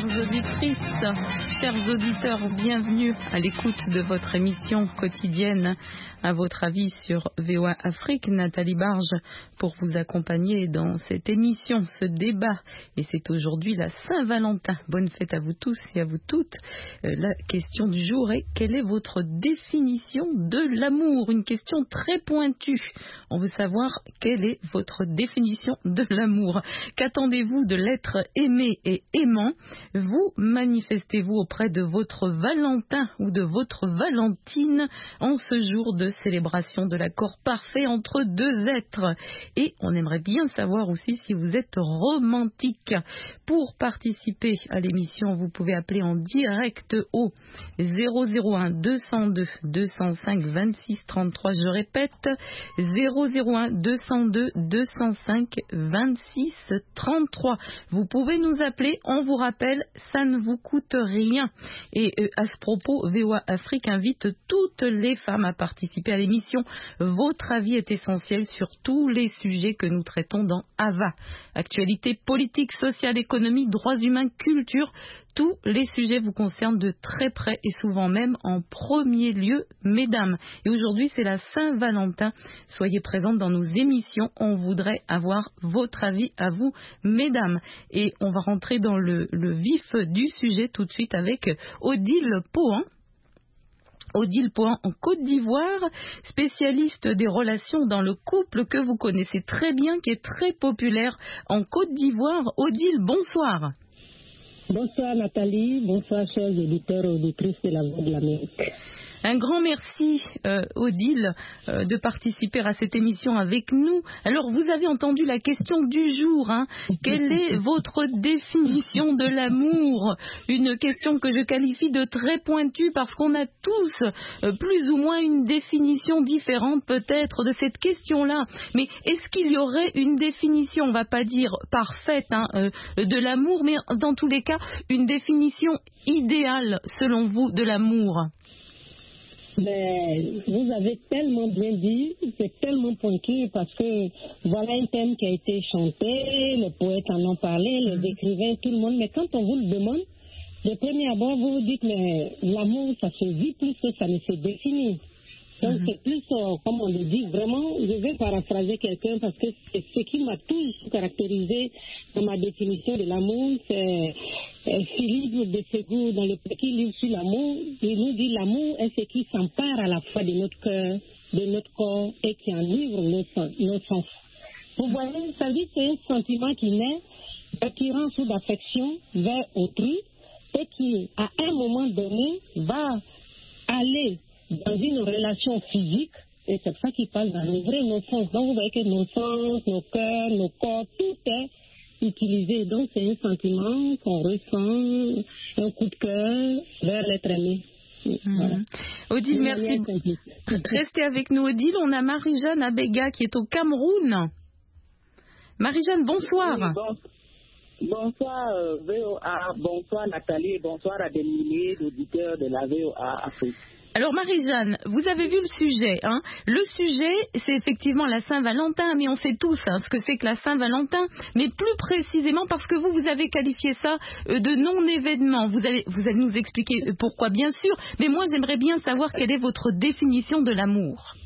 chères auditrices, chers auditeurs, bienvenue à l'écoute de votre émission quotidienne À votre avis sur VOA Afrique. Nathalie Barge pour vous accompagner dans cette émission, ce débat. Et c'est aujourd'hui la Saint-Valentin. Bonne fête à vous tous et à vous toutes. La question du jour est: quelle est votre définition de l'amour? Une question très pointue. On veut savoir quelle est votre définition de l'amour. Qu'attendez-vous de l'être aimé et aimant? Vous manifestez-vous auprès de votre Valentin ou de votre Valentine en ce jour de célébration de l'accord parfait entre deux êtres? Et on aimerait bien savoir aussi si vous êtes romantique. Pour participer à l'émission, vous pouvez appeler en direct au 001 202 205 26 33. Je répète, 001 202 205 26 33. Vous pouvez nous appeler, on vous rappelle, ça ne vous coûte rien. Et à ce propos, VOA Afrique invite toutes les femmes à participer à l'émission. Votre avis est essentiel sur tous les sujets que nous traitons dans AVA. Actualité politique, sociale, économique, droits humains, culture. Tous les sujets vous concernent de très près et souvent même en premier lieu, mesdames. Et aujourd'hui, c'est la Saint-Valentin. Soyez présentes dans nos émissions. On voudrait avoir votre avis à vous, mesdames. Et on va rentrer dans le vif du sujet tout de suite avec Odile Pohan. Odile Pohan en Côte d'Ivoire, spécialiste des relations dans le couple que vous connaissez très bien, qui est très populaire en Côte d'Ivoire. Odile, bonsoir. Bonsoir Nathalie, bonsoir chers auditeurs et auditrices de la Voix de l'Amérique. Un grand merci, Odile, de participer à cette émission avec nous. Alors, vous avez entendu la question du jour. Quelle est votre définition de l'amour? Une question que je qualifie de très pointue parce qu'on a tous plus ou moins une définition différente peut-être de cette question-là. Mais est-ce qu'il y aurait une définition, on ne va pas dire parfaite, de l'amour, mais dans tous les cas, une définition idéale, selon vous, de l'amour? Mais vous avez tellement bien dit, c'est tellement pointu parce que voilà un thème qui a été chanté, les poètes en ont parlé, les écrivains, tout le monde. Mais quand on vous le demande, de premier abord, vous vous dites, mais l'amour, ça se vit plus que ça ne se définit. Donc c'est plus, comme on le dit, vraiment, je vais paraphraser quelqu'un parce que c'est ce qui m'a toujours caractérisé dans ma définition de l'amour, c'est Philippe de Ségur dans le petit livre sur l'amour. Il nous dit l'amour est ce qui s'empare à la fois de notre cœur, de notre corps et qui enivre nos sens. Vous voyez, ça dit c'est un sentiment qui naît d'attirance ou d'affection vers autrui et qui, à un moment donné, va aller dans une relation physique, et c'est ça qui passe d'enivrer nos sens. Donc vous voyez que nos sens, nos cœurs, nos corps, tout est utilisé. Donc c'est un sentiment qu'on ressent, un coup de cœur vers l'être aimé. Voilà. Odile, merci. Restez avec nous, Odile. On a Marie-Jeanne Abega qui est au Cameroun. Marie-Jeanne, bonsoir. Oui, bonsoir VOA, bonsoir Nathalie, bonsoir à des milliers d'auditeurs de la VOA Afrique. Alors Marie-Jeanne, vous avez vu le sujet. Le sujet, c'est effectivement la Saint-Valentin, mais on sait tous ce que c'est que la Saint-Valentin, mais plus précisément parce que vous avez qualifié ça de non-événement. Vous allez nous expliquer pourquoi, bien sûr, mais moi j'aimerais bien savoir quelle est votre définition de l'amour.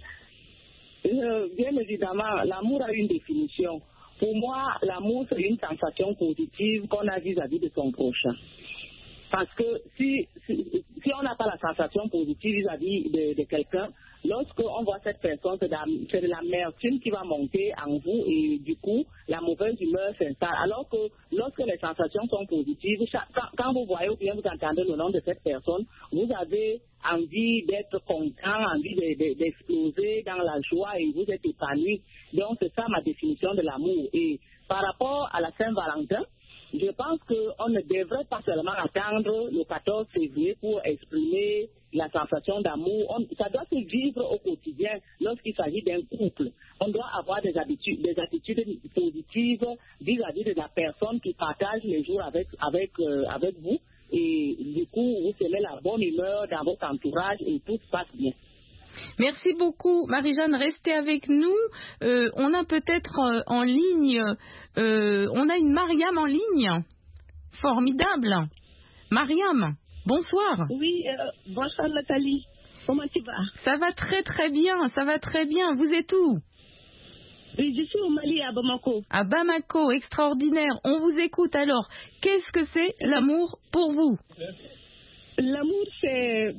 Bien évidemment, l'amour a une définition. Pour moi, l'amour, c'est une sensation positive qu'on a vis-à-vis de son prochain. Parce que si on n'a pas la sensation positive vis-à-vis de quelqu'un, lorsqu'on voit cette personne, c'est de l'amertume qui va monter en vous et du coup, la mauvaise humeur s'installe. Alors que lorsque les sensations sont positives, quand vous voyez ou bien vous entendez le nom de cette personne, vous avez envie d'être content, envie d'exploser dans la joie et vous êtes épanoui. Donc c'est ça ma définition de l'amour. Et par rapport à la Saint-Valentin, je pense qu'on ne devrait pas seulement attendre le 14 février pour exprimer la sensation d'amour. Ça doit se vivre au quotidien lorsqu'il s'agit d'un couple. On doit avoir des attitudes positives vis-à-vis de la personne qui partage les jours avec vous. Et du coup, vous semez la bonne humeur dans votre entourage et tout se passe bien. Merci beaucoup, Marie-Jeanne. Restez avec nous. On a peut-être en ligne, on a une Mariam en ligne. Formidable. Mariam, bonsoir. Oui, bonsoir Nathalie. Comment tu vas? Ça va très très bien, ça va très bien. Vous êtes où? Oui, je suis au Mali, à Bamako. À Bamako, extraordinaire. On vous écoute alors. Qu'est-ce que c'est l'amour pour vous? L'amour, c'est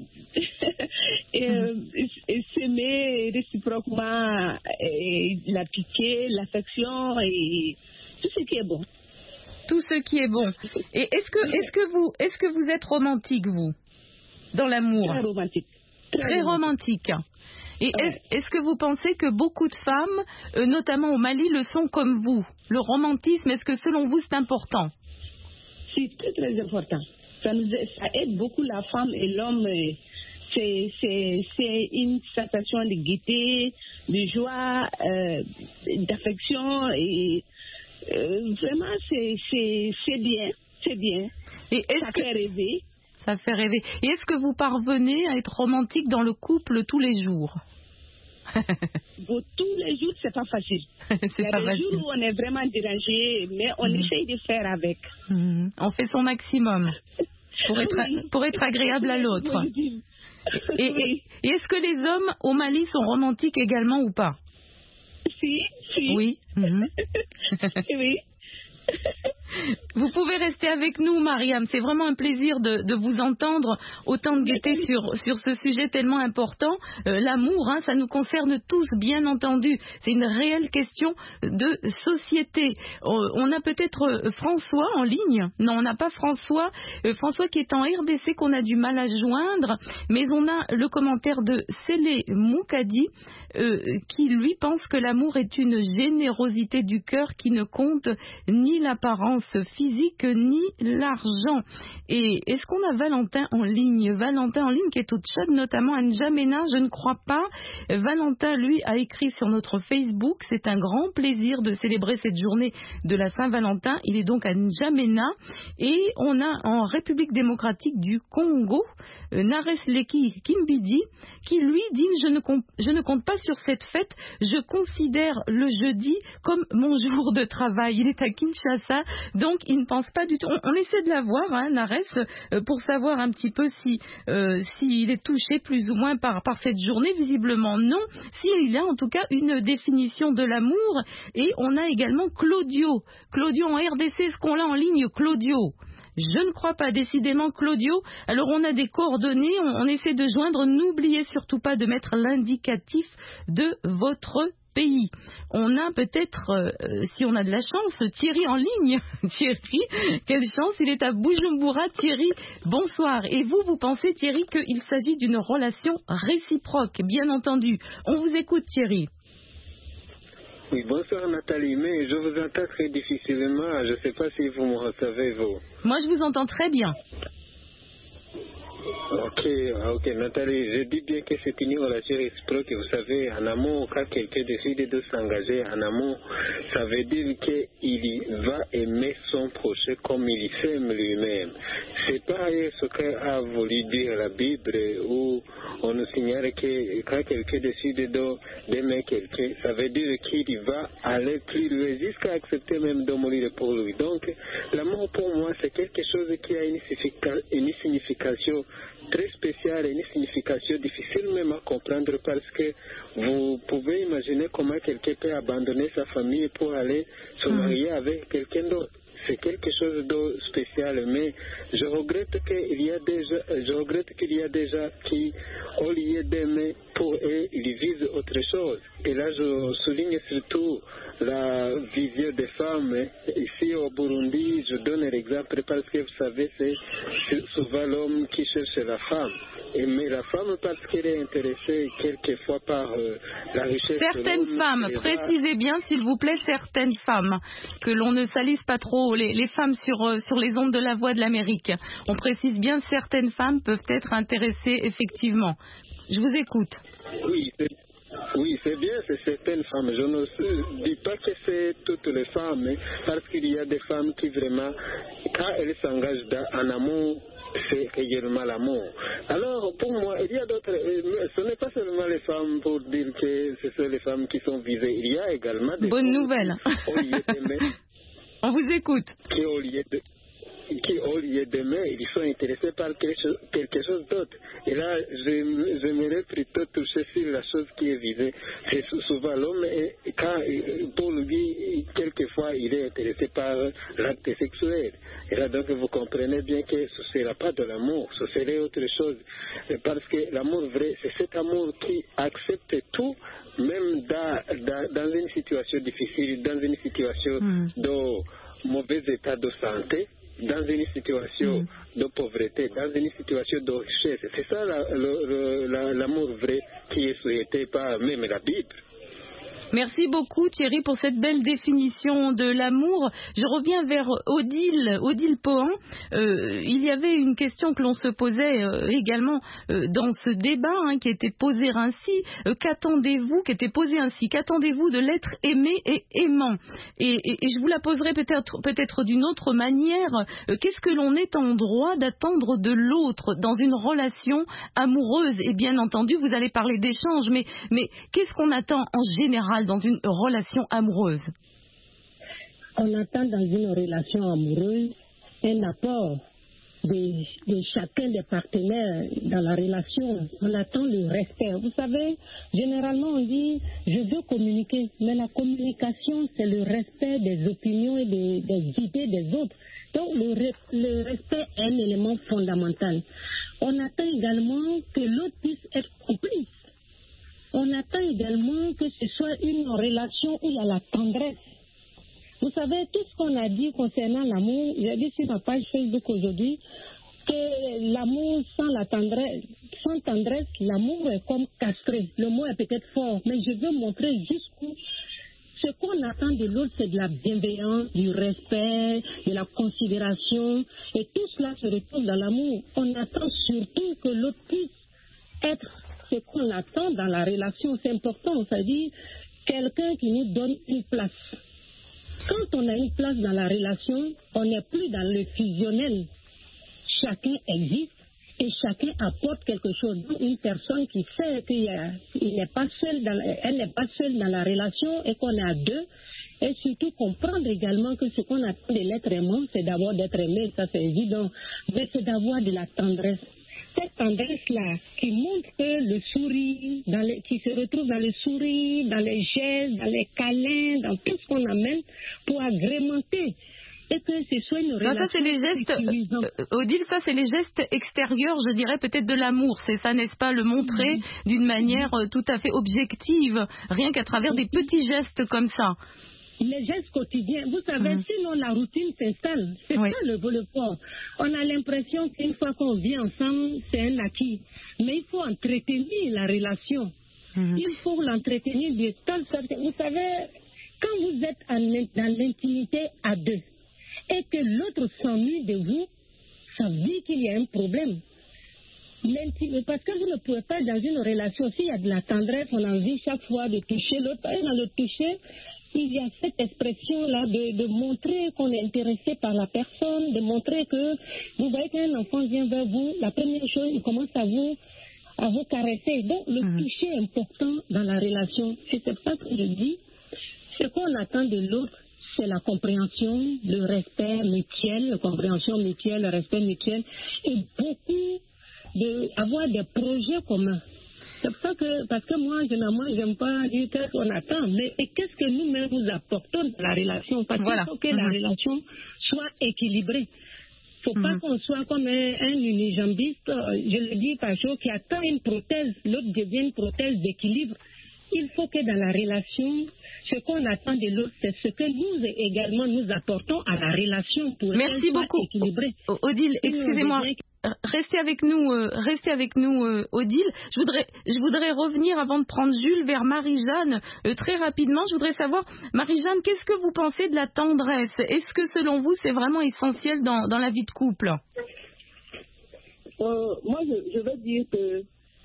s'aimer réciproquement, la pitié, l'affection et tout ce qui est bon. Tout ce qui est bon. Et est-ce que vous êtes romantique, vous, dans l'amour? Très romantique. Très romantique. Et est-ce que vous pensez que beaucoup de femmes, notamment au Mali, le sont comme vous? Le romantisme, est-ce que selon vous c'est important? C'est très très important. Ça aide beaucoup la femme et l'homme. C'est une sensation de gaieté, de joie, d'affection et vraiment c'est bien, c'est bien. Et ça fait rêver. Ça fait rêver. Et est-ce que vous parvenez à être romantique dans le couple tous les jours? Bon, tous les jours, c'est pas facile. Il y a des jours où on est vraiment dérangé, mais on essaye de faire avec. On fait son maximum pour être agréable à l'autre. Et est-ce que les hommes au Mali sont romantiques également ou pas? Si. Oui. Oui. Vous pouvez rester avec nous, Mariam. C'est vraiment un plaisir de vous entendre. Autant de gaieté sur ce sujet tellement important. L'amour, ça nous concerne tous, bien entendu. C'est une réelle question de société. On a peut-être François en ligne. Non, on n'a pas François. François qui est en RDC, qu'on a du mal à joindre. Mais on a le commentaire de Sélé Moukadi, qui lui pense que l'amour est une générosité du cœur qui ne compte ni l'apparence physique ni l'argent. Et est-ce qu'on a Valentin en ligne qui est au Tchad, notamment à N'Djamena, je ne crois pas. Valentin, lui, a écrit sur notre Facebook: c'est un grand plaisir de célébrer cette journée de la Saint-Valentin. Il est donc à N'Djamena. Et on a en République démocratique du Congo Naresleki Kimbidi, qui lui dit: je ne compte pas sur cette fête, je considère le jeudi comme mon jour de travail. Il est à Kinshasa, donc il ne pense pas du tout. On essaie de l'avoir, Nares, pour savoir un petit peu s'il est touché plus ou moins par cette journée. Visiblement non, s'il a en tout cas une définition de l'amour. Et on a également Claudio en RDC. Est-ce qu'on l'a en ligne, Claudio? Je ne crois pas, décidément, Claudio. Alors on a des coordonnées, on essaie de joindre. N'oubliez surtout pas de mettre l'indicatif de votre pays. On a peut-être, si on a de la chance, Thierry en ligne. Thierry, quelle chance, il est à Bujumbura. Thierry, bonsoir. Et vous pensez, Thierry, qu'il s'agit d'une relation réciproque, bien entendu. On vous écoute, Thierry. Oui, bonsoir Nathalie, mais je vous entends très difficilement. Je ne sais pas si vous me recevez, vous. Moi, je vous entends très bien. Ok, Nathalie, je dis bien que c'est une relation réciproque. Vous savez, en amour, quand quelqu'un décide de s'engager en amour, ça veut dire qu'il va aimer son prochain comme il s'aime lui-même. C'est pareil ce qu'a voulu dire la Bible, où on nous signale que quand quelqu'un décide d'aimer quelqu'un, ça veut dire qu'il va aller plus loin jusqu'à accepter même de mourir pour lui. Donc, l'amour pour moi, c'est quelque chose qui a une signification très spéciale et une signification difficile même à comprendre, parce que vous pouvez imaginer comment quelqu'un peut abandonner sa famille pour aller se marier avec quelqu'un d'autre. C'est quelque chose de spécial, mais je regrette qu'il y a des gens qui, au lieu d'aimer pour eux, ils visent autre chose. Et là, je souligne surtout la vision des femmes. Ici au Burundi, je donne l'exemple parce que vous savez, c'est souvent l'homme qui cherche la femme. Mais la femme, parce qu'elle est intéressée quelquefois par la richesse. Certaines femmes, précisez bien s'il vous plaît, certaines femmes, que l'on ne salisse pas trop les femmes sur les ondes de la Voix de l'Amérique. On précise bien, certaines femmes peuvent être intéressées effectivement. Je vous écoute. Oui, c'est bien, c'est certaines femmes. Je ne dis pas que c'est toutes les femmes, parce qu'il y a des femmes qui vraiment, quand elles s'engagent en amour, c'est réellement l'amour. Alors, pour moi, il y a d'autres. Ce n'est pas seulement les femmes pour dire que ce sont les femmes qui sont visées. Il y a également des. Bonne nouvelle. On vous écoute. Qui, au lieu qui au lieu d'aimer, ils sont intéressés par quelque chose d'autre. Et là, j'aimerais plutôt toucher sur la chose qui est visée. C'est souvent l'homme, pour lui, quelquefois, il est intéressé par l'acte sexuel. Et là, donc, vous comprenez bien que ce ne sera pas de l'amour, ce serait autre chose. Parce que l'amour vrai, c'est cet amour qui accepte tout, même dans une situation difficile, dans une situation de mauvais état de santé, dans une situation de pauvreté, dans une situation de richesse. C'est ça l'amour vrai qui est souhaité par même la Bible. Merci beaucoup Thierry pour cette belle définition de l'amour. Je reviens vers Odile Pohan. Il y avait une question que l'on se posait également dans ce débat qui était posé ainsi. Qu'attendez-vous de l'être aimé et aimant? Et je vous la poserai peut-être d'une autre manière. Qu'est-ce que l'on est en droit d'attendre de l'autre dans une relation amoureuse? Et bien entendu, vous allez parler d'échange, mais qu'est-ce qu'on attend en général dans une relation amoureuse? On attend dans une relation amoureuse un apport de chacun des partenaires dans la relation. On attend le respect. Vous savez, généralement on dit je veux communiquer, mais la communication c'est le respect des opinions et des idées des autres. Donc le respect est un élément fondamental. On attend également que l'autre puisse être complice. On attend également que ce soit une relation où il y a la tendresse. Vous savez, tout ce qu'on a dit concernant l'amour, j'ai dit sur ma page Facebook aujourd'hui, que l'amour sans tendresse, l'amour est comme castré. Le mot est peut-être fort, mais je veux montrer jusqu'où ce qu'on attend de l'autre, c'est de la bienveillance, du respect, de la considération, et tout cela se retrouve dans l'amour. On attend surtout que l'autre puisse être ce qu'on attend dans la relation, c'est important, c'est-à-dire quelqu'un qui nous donne une place. Quand on a une place dans la relation, on n'est plus dans le fusionnel. Chacun existe et chacun apporte quelque chose. Une personne qui sait qu'elle n'est pas seule dans la relation et qu'on est à deux, et surtout comprendre également que ce qu'on attend de l'être aimant, c'est d'abord d'être aimé, ça c'est évident, mais c'est d'avoir de la tendresse. Cette tendresse-là qui montre que le sourire, qui se retrouve dans le sourire, dans les gestes, dans les câlins, dans tout ce qu'on amène pour agrémenter. Et que ce soit une relation. Ça c'est les gestes, Odile, ça c'est les gestes extérieurs, je dirais peut-être de l'amour. C'est ça, n'est-ce pas, le montrer d'une manière tout à fait objective, rien qu'à travers des petits gestes comme ça. Les gestes quotidiens, vous savez, sinon la routine s'installe. C'est ça le volet fort. On a l'impression qu'une fois qu'on vit ensemble, c'est un acquis. Mais il faut entretenir la relation. Il faut l'entretenir de telle sorte. Vous savez, quand vous êtes dans l'intimité à deux et que l'autre s'ennuie de vous, ça veut dire qu'il y a un problème. Parce que vous ne pouvez pas, dans une relation, s'il y a de la tendresse, on a envie chaque fois de toucher l'autre. Et dans le toucher, il y a cette expression-là de montrer qu'on est intéressé par la personne, de montrer que vous voyez qu'un enfant vient vers vous, la première chose, il commence à vous caresser. Donc, le toucher est important dans la relation. Et c'est ça que je dis. Ce qu'on attend de l'autre, c'est la compréhension, le respect mutuel, la compréhension mutuelle, le respect mutuel, et beaucoup avoir des projets communs. C'est pour ça que, parce que moi, généralement, j'aime pas dire qu'est-ce qu'on attend, mais qu'est-ce que nous-mêmes nous apportons dans la relation, parce qu'il faut que la relation soit équilibrée. Il ne faut pas qu'on soit comme un unijambiste, je le dis par chose, qui attend une prothèse, l'autre devient une prothèse d'équilibre. Il faut que dans la relation, ce qu'on attend de l'autre, c'est ce que nous également nous apportons à la relation pour qu'elle soit équilibrée. Odile, excusez-moi. Restez avec nous, Odile. Je voudrais revenir avant de prendre Jules vers Marie-Jeanne très rapidement. Je voudrais savoir, Marie-Jeanne, qu'est-ce que vous pensez de la tendresse? Est-ce que selon vous, c'est vraiment essentiel dans la vie de couple? Moi, je veux dire que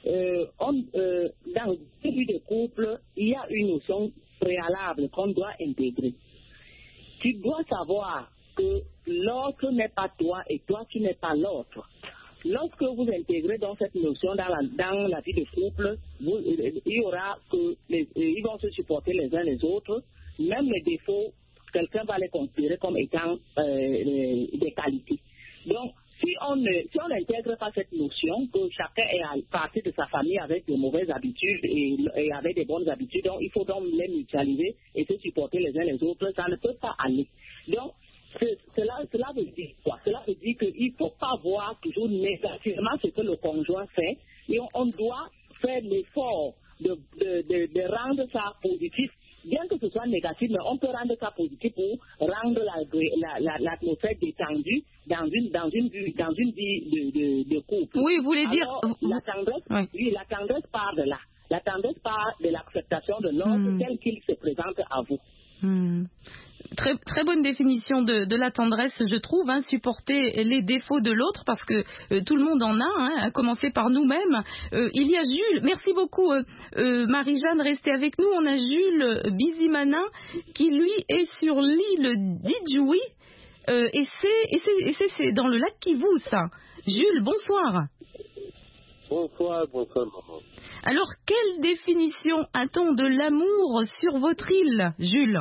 dans la vie de couple, il y a une notion préalable qu'on doit intégrer. Tu dois savoir que l'autre n'est pas toi et toi tu n'es pas l'autre. Lorsque vous intégrez dans cette notion dans la vie de couple, il y aura ils vont se supporter les uns les autres, même les défauts, quelqu'un va les considérer comme étant des qualités. Donc, si on n'intègre pas cette notion que chacun est à partir de sa famille avec de mauvaises habitudes et avec des bonnes habitudes, donc il faut donc les mutualiser et se supporter les uns les autres, ça ne peut pas aller. Donc, cela veut dire quoi? Cela veut dire qu'il ne faut pas voir toujours négativement ce que le conjoint fait et on doit faire l'effort de rendre ça positif. Bien que ce soit négatif, mais on peut rendre ça positif pour rendre l'atmosphère détendue dans une vie de couple. Oui, vous voulez dire... Alors, la tendresse part de là. La tendresse part de l'acceptation de l'autre tel qu'il se présente à vous. Très, très bonne définition de la tendresse, je trouve, supporter les défauts de l'autre, parce que tout le monde en a, à commencer par nous-mêmes. Il y a Jules, merci beaucoup Marie-Jeanne, restez avec nous. On a Jules Bizimana qui lui est sur l'île d'Idjoui, et c'est dans le lac Kivu, ça. Jules, bonsoir. Bonsoir maman. Alors, quelle définition a-t-on de l'amour sur votre île, Jules?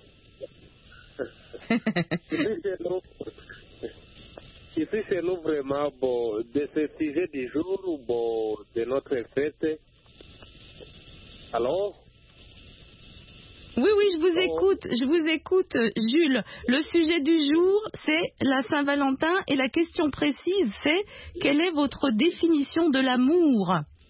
Ici, c'est nous vraiment de ce sujet du jour ou de notre fête. Alors? Oui, je vous écoute, Jules. Le sujet du jour, c'est la Saint-Valentin et la question précise, c'est quelle est votre définition de l'amour?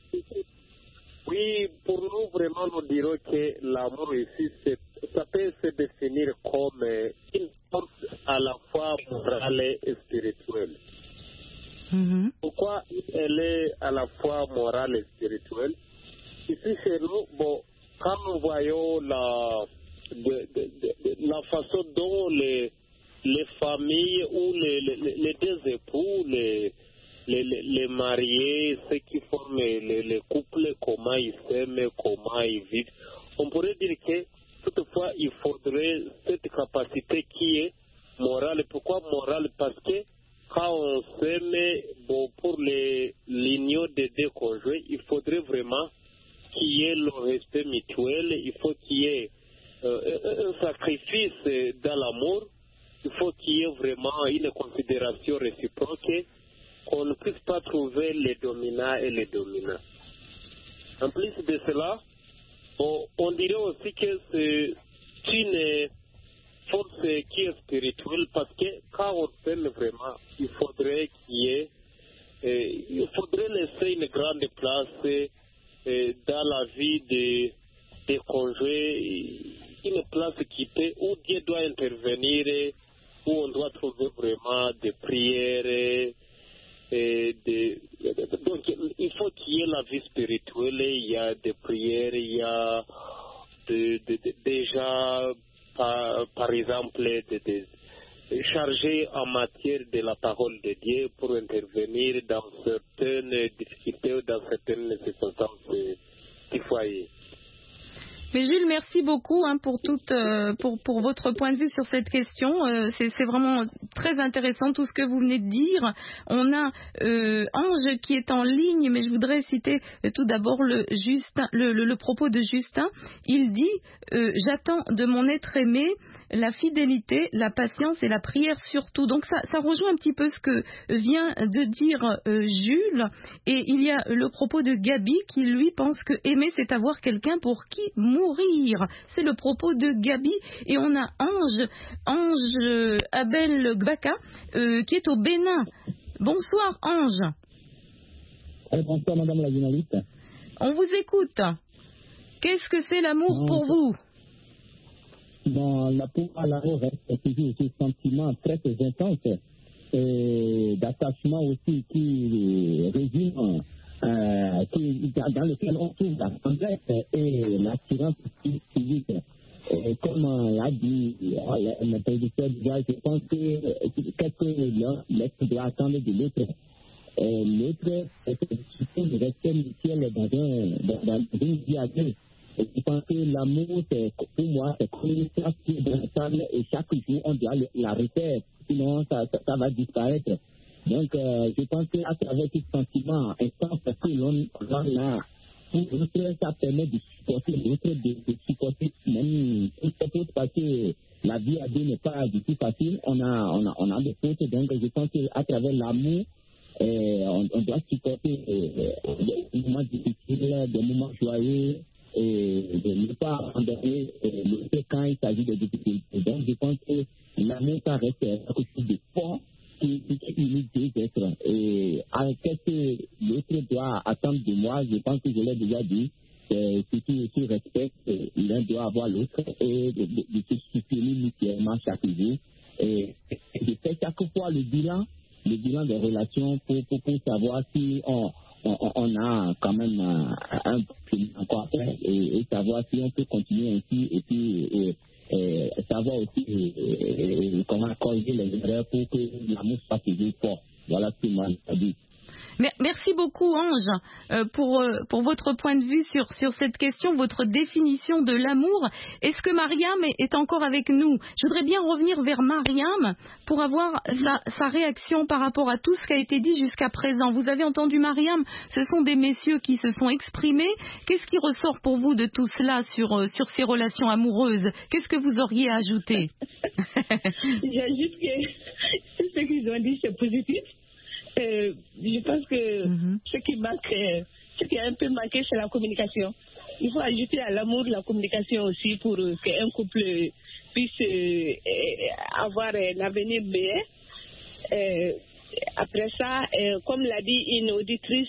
Oui, pour nous, vraiment, nous dirons que l'amour ici, ça peut se définir comme une force à la fois morale et spirituelle. Pourquoi elle est à la fois morale et spirituelle? Ici, chez nous, quand nous voyons la façon dont les familles ou les deux époux, les mariés, ceux qui forment les couples, comment ils s'aiment, comment ils vivent, on pourrait dire que toutefois il faudrait cette capacité qui est morale. Pourquoi morale? Parce que quand on s'aime, pour l'union des deux conjoints, il faudrait vraiment qu'il y ait le respect mutuel, il faut qu'il y ait un sacrifice dans l'amour, il faut qu'il y ait vraiment une considération réciproque, qu'on ne puisse pas trouver les dominants et les dominants. En plus de cela, on dirait aussi que c'est une force qui est spirituelle, parce que quand on s'aime vraiment, il faudrait laisser une grande place dans la vie des conjoints, une place où Dieu doit intervenir, où on doit trouver vraiment des prières. Donc il faut qu'il y ait la vie spirituelle, il y a des prières, il y a déjà par exemple chargé en matière de la parole de Dieu pour intervenir dans certaines difficultés ou dans certaines circonstances du foyer. Mais Jules, merci beaucoup pour votre point de vue sur cette question. C'est vraiment très intéressant tout ce que vous venez de dire. On a Ange qui est en ligne, mais je voudrais citer tout d'abord le propos de Justin. Il dit j'attends de mon être aimé la fidélité, la patience et la prière surtout. Donc ça rejoint un petit peu ce que vient de dire Jules. Et il y a le propos de Gabi qui lui pense que aimer c'est avoir quelqu'un pour qui mourir. C'est le propos de Gabi. Et on a Ange Abel Gbaka qui est au Bénin. Bonsoir Ange. Bonsoir madame la journaliste. On vous écoute. Qu'est-ce que c'est l'amour pour vous? L'amour reste toujours ce sentiment très intense d'attachement aussi qui résume dans lequel on trouve la tendresse et l'assurance physique. Comme l'a dit le prédicteur, je pense que l'être doit attendre de l'autre. L'autre, c'est le respect mutuel dans une vie à deux. Je pense que l'amour, pour moi, c'est comme une place qui est dans le sable et chaque jour, on doit la refaire, sinon ça va disparaître. Donc, je pense qu'à travers ce sentiment intense que l'on a, pour l'autre, ça permet de supporter l'autre, de supporter même tout autre, parce que la vie à deux n'est pas du tout facile. On a des fautes, donc je pense qu'à travers l'amour, on doit supporter des moments difficiles, des moments joyeux, et ne pas abandonner le fait quand il s'agit de difficultés. Donc je pense que l'amour, ça reste quelque chose de fort qui unit deux êtres. Et qu'est-ce que l'autre doit attendre de moi? Je pense que je l'ai déjà dit. Si tu respectes, l'un doit avoir l'autre et de se soutenir mutuellement chaque jour. Et je fais chaque fois le bilan des relations pour savoir si on a quand même un peu encore à faire et savoir si on peut continuer ainsi et puis savoir aussi comment corriger les erreurs pour que l'amour soit toujours fort. Voilà ce que moi je dis. Merci beaucoup, Ange, pour votre point de vue sur cette question, votre définition de l'amour. Est-ce que Mariam est encore avec nous? Je voudrais bien revenir vers Mariam pour avoir sa réaction par rapport à tout ce qui a été dit jusqu'à présent. Vous avez entendu Mariam, ce sont des messieurs qui se sont exprimés. Qu'est-ce qui ressort pour vous de tout cela sur ces relations amoureuses? Qu'est-ce que vous auriez à ajouter? J'ajoute que ce qu'ils ont dit, c'est positif. Je pense que ce qui a un peu manqué, c'est la communication. Il faut ajouter à l'amour la communication aussi pour qu'un couple puisse avoir un avenir meilleur. Après ça, comme l'a dit une auditrice,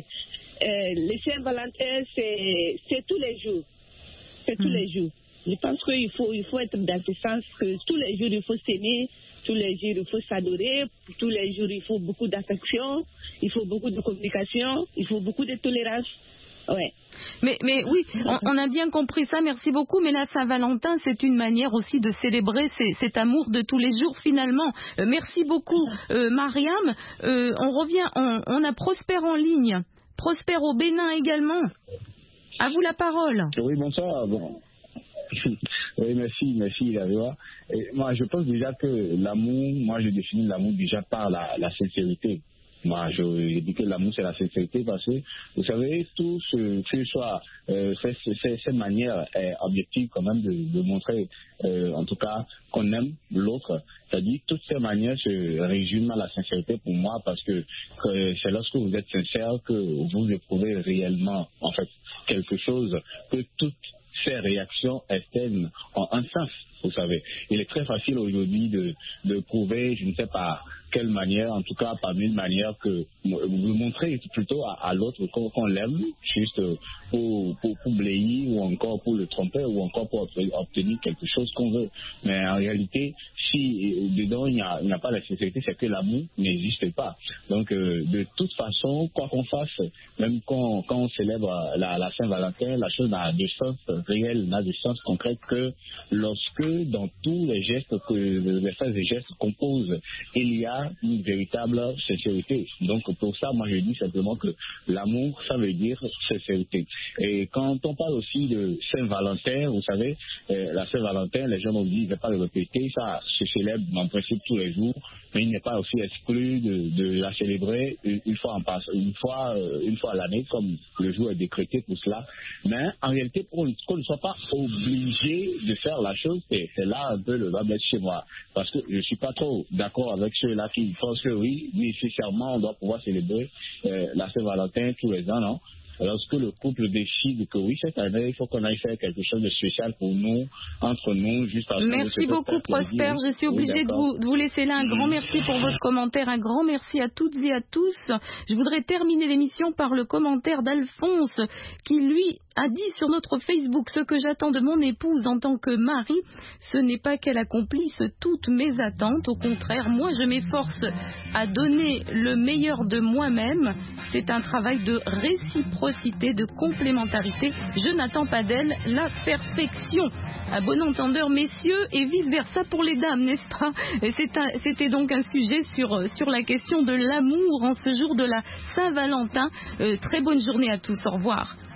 le Saint-Valentin, c'est tous les jours. C'est tous les jours. Je pense qu'il faut être dans ce sens que tous les jours, il faut s'aimer. Tous les jours, il faut s'adorer. Tous les jours, il faut beaucoup d'affection. Il faut beaucoup de communication. Il faut beaucoup de tolérance. Ouais. Mais oui, on a bien compris ça, merci beaucoup. Mais la Saint-Valentin, c'est une manière aussi de célébrer cet amour de tous les jours finalement. Merci beaucoup, Mariam. On revient, on a Prosper en ligne. Prosper au Bénin également. À vous la parole. Oui, bonsoir. Bon. Oui, merci, David. Moi, je pense déjà que l'amour, moi, je définis l'amour déjà par la sincérité. Moi, je dis que l'amour, c'est la sincérité parce que, vous savez, tout ce que soit cette manière objective quand même de montrer, en tout cas, qu'on aime l'autre. C'est-à-dire, toutes ces manières se résument à la sincérité pour moi parce que c'est lorsque vous êtes sincère que vous éprouvez réellement, en fait, quelque chose que toutes ces réactions externes ont un sens, vous savez. Il est très facile aujourd'hui de prouver, je ne sais pas quelle manière, en tout cas par une manière que vous montrez plutôt à l'autre qu'on l'aime, juste pour bléir ou encore pour le tromper ou encore pour obtenir quelque chose qu'on veut. Mais en réalité, si dedans il n'y a pas la sincérité, c'est que l'amour n'existe pas. Donc de toute façon, quoi qu'on fasse, même quand on célèbre la Saint-Valentin, la chose n'a de sens réel, n'a de sens concret que lorsque dans tous les gestes les phrases et gestes qu'on pose, il y a une véritable sincérité. Donc pour ça, moi je dis simplement que l'amour, ça veut dire sincérité. Et quand on parle aussi de Saint-Valentin, vous savez, la Saint-Valentin, les gens ont dit, je ne vais pas le répéter, ça se célèbre en principe tous les jours, mais il n'est pas aussi exclu de la célébrer une fois à l'année, comme le jour est décrété pour cela. Mais en réalité, qu'on ne soit pas obligé de faire la chose, c'est là un peu le bas blesse chez moi. Parce que je ne suis pas trop d'accord avec ceux-là qui pensent que oui, nécessairement, on doit pouvoir célébrer la Saint-Valentin tous les ans, non? Lorsque le couple décide que oui, cette année, il faut qu'on aille faire quelque chose de spécial pour nous, entre nous, juste à Merci beaucoup, Prosper. Je suis obligée de vous laisser là. Un grand merci pour votre commentaire. Un grand merci à toutes et à tous. Je voudrais terminer l'émission par le commentaire d'Alphonse qui, lui, a dit sur notre Facebook: ce que j'attends de mon épouse en tant que mari, ce n'est pas qu'elle accomplisse toutes mes attentes. Au contraire, moi, je m'efforce à donner le meilleur de moi-même. C'est un travail de réciprocité, de complémentarité. Je n'attends pas d'elle la perfection. À bon entendeur, messieurs, et vice-versa pour les dames, n'est-ce pas? C'était donc un sujet sur la question de l'amour en ce jour de la Saint-Valentin. Très bonne journée à tous. Au revoir.